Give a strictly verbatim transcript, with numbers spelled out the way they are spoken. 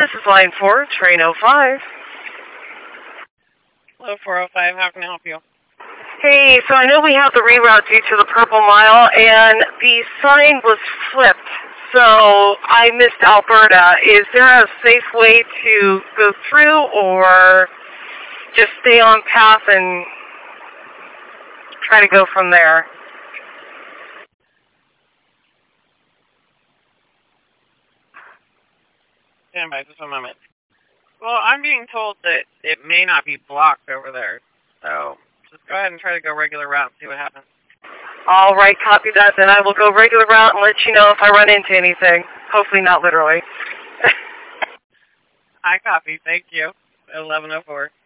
This is line four, train oh five. Hello, four oh five. How can I help you? Hey, so I know we have the reroute due to the Purple Mile, and the sign was flipped, so I missed Alberta. Is there a safe way to go through, or just stay on path and try to go from there? Stand by just a moment. Well, I'm being told that it may not be blocked over there, so just go ahead and try to go regular route and see what happens. All right, copy that. Then I will go regular route and let you know if I run into anything. Hopefully not literally. I copy. Thank you. eleven oh four.